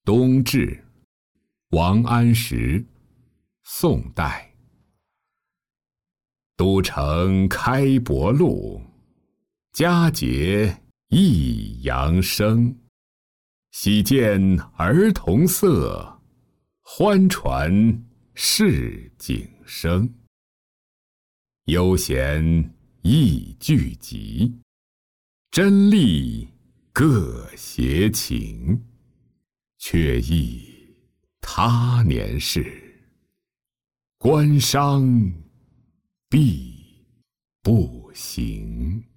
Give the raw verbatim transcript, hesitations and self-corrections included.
冬至，王安石，宋代。都城开博路，佳节益阳生。喜见儿童色，欢传市井声。悠闲亦聚集，真丽各携情。却忆他年事，官商必不行。